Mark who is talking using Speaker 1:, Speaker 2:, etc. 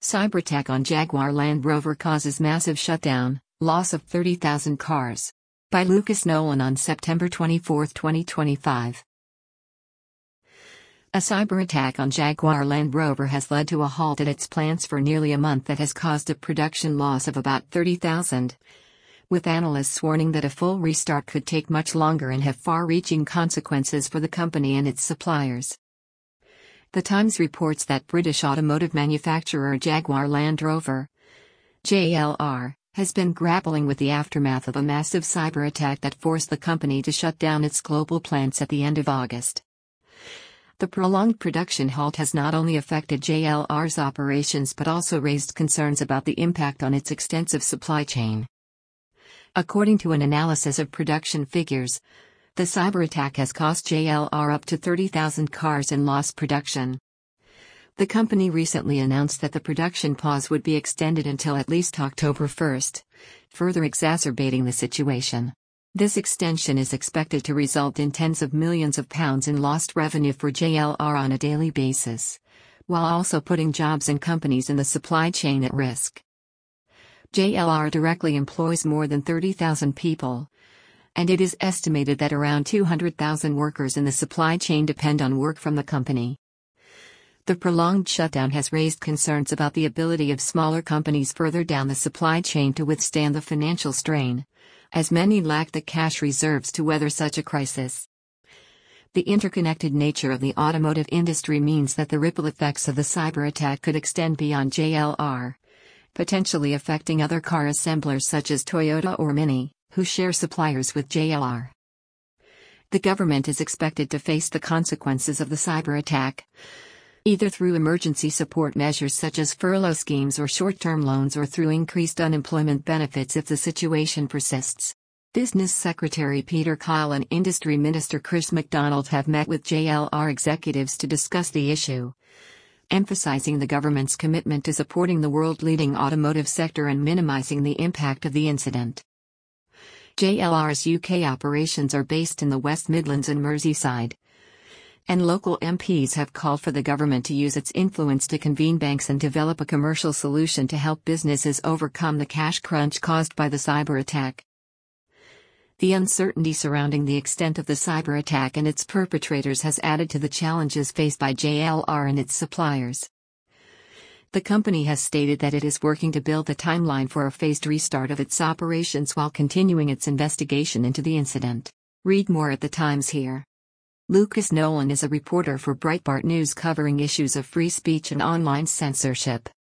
Speaker 1: Cyberattack on Jaguar Land Rover causes massive shutdown, loss of 30,000 cars. By Lucas Nolan on September 24, 2025. A cyberattack on Jaguar Land Rover has led to a halt at its plants for nearly a month that has caused a production loss of about 30,000. With analysts warning that a full restart could take much longer and have far-reaching consequences for the company and its suppliers. The Times reports that British automotive manufacturer Jaguar Land Rover, JLR, has been grappling with the aftermath of a massive cyber attack that forced the company to shut down its global plants at the end of August. The prolonged production halt has not only affected JLR's operations but also raised concerns about the impact on its extensive supply chain. According to an analysis of production figures, the cyber attack has cost JLR up to 30,000 cars in lost production. The company recently announced that the production pause would be extended until at least October 1, further exacerbating the situation. This extension is expected to result in tens of millions of pounds in lost revenue for JLR on a daily basis, while also putting jobs and companies in the supply chain at risk. JLR directly employs more than 30,000 people, and it is estimated that around 200,000 workers in the supply chain depend on work from the company. The prolonged shutdown has raised concerns about the ability of smaller companies further down the supply chain to withstand the financial strain, as many lack the cash reserves to weather such a crisis. The interconnected nature of the automotive industry means that the ripple effects of the cyber attack could extend beyond JLR, potentially affecting other car assemblers such as Toyota or Mini, who share suppliers with JLR. The government is expected to face the consequences of the cyber attack, either through emergency support measures such as furlough schemes or short-term loans or through increased unemployment benefits if the situation persists. Business Secretary Peter Kyle and Industry Minister Chris McDonald have met with JLR executives to discuss the issue, emphasizing the government's commitment to supporting the world-leading automotive sector and minimizing the impact of the incident. JLR's UK operations are based in the West Midlands and Merseyside, and local MPs have called for the government to use its influence to convene banks and develop a commercial solution to help businesses overcome the cash crunch caused by the cyber attack. The uncertainty surrounding the extent of the cyber attack and its perpetrators has added to the challenges faced by JLR and its suppliers. The company has stated that it is working to build a timeline for a phased restart of its operations while continuing its investigation into the incident. Read more at the Times here. Lucas Nolan is a reporter for Breitbart News covering issues of free speech and online censorship.